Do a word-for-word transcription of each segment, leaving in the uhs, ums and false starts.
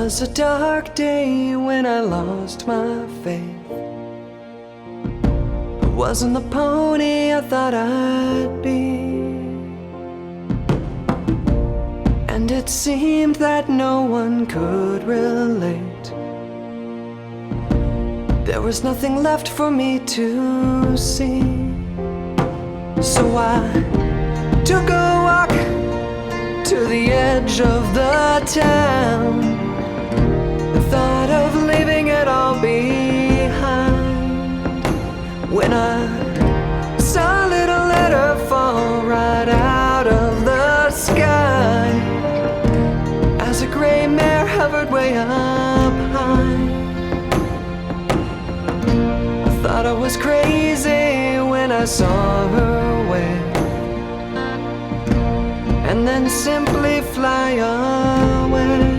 was a dark day when I lost my faith. I wasn't the pony I thought I'd be, and it seemed that no one could relate. There was nothing left for me to see. So I took a walk to the edge of the town, the thought of leaving it all behind, when I saw a little letter fall right out of the sky, as a gray mare hovered way up high. I thought I was crazy when I saw her wave, and then simply fly away.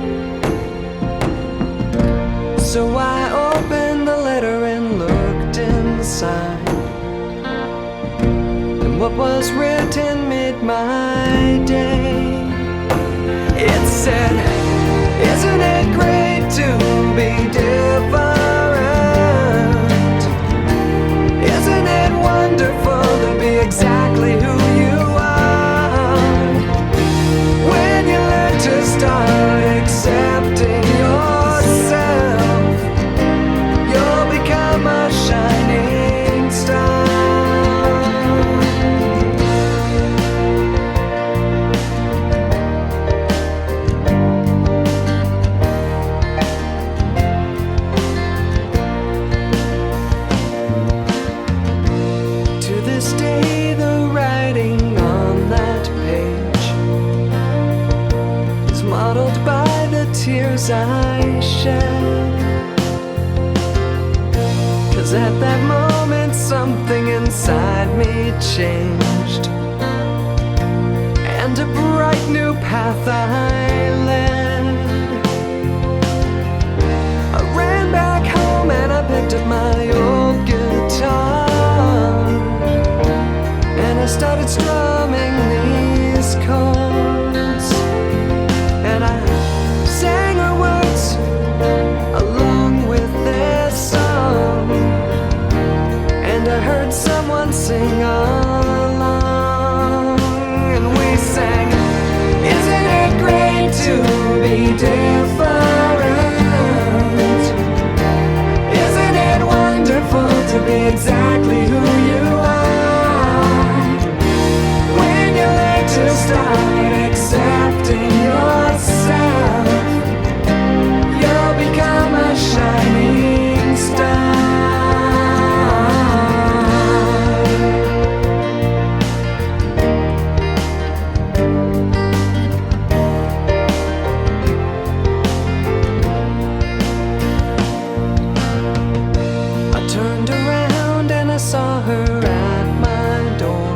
So I opened the letter and looked inside, and what was written made my day. It said, "Isn't it great to be different? Isn't it wonderful to be exactly who you are? When you learn to start accepting yourself, you'll become a shining star." To this day, the writing on that page is modeled by the tears I shed. 'Cause at that moment something inside me changed, and a bright new path I led. I ran back home and I picked up my old guitar, and I started strumming these chords, and I sang her words along with their song, and I heard someone sing along, and we sang, "Isn't it great to be different? Isn't it wonderful to be exactly who you are? When you learn to start accepting yourself, you'll become a shining star." I turned around and I saw her at my door,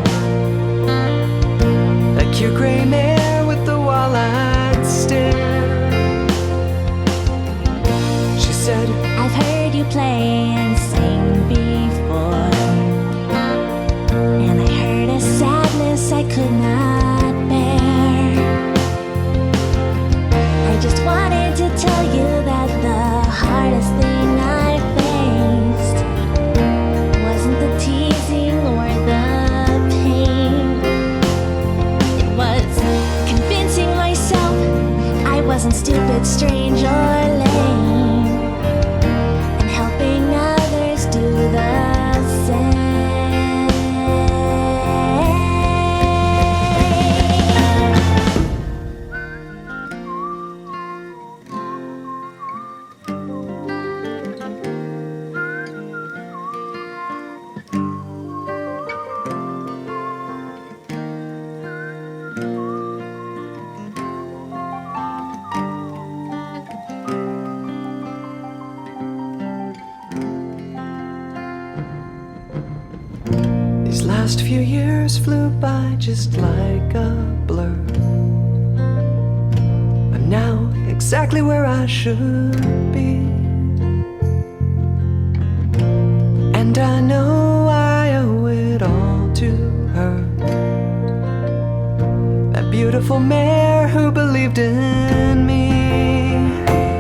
that cute gray mare with the wall-eyed stare. She said, I've heard you play and sing before, and I heard a sadness I could not bear. I just wanted to tell you that the hardest thing I faced wasn't the teasing or the pain. It was convincing myself I wasn't stupid, strange, or lame, and helping others do the same. "These last few years flew by just like a blur. I'm now exactly where I should be, and I know I owe it all to her, that beautiful mare who believed in me.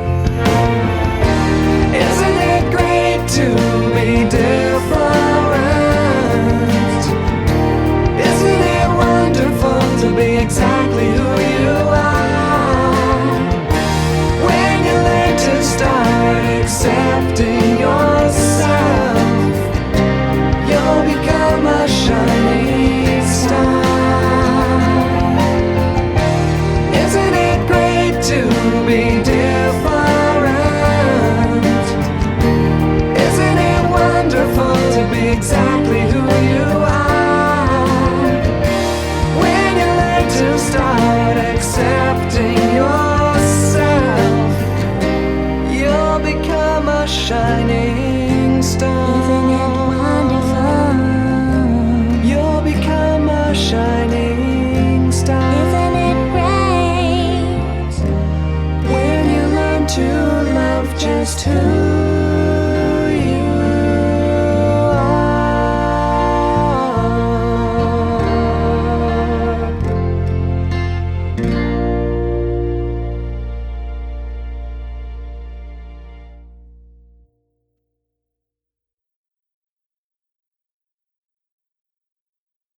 just who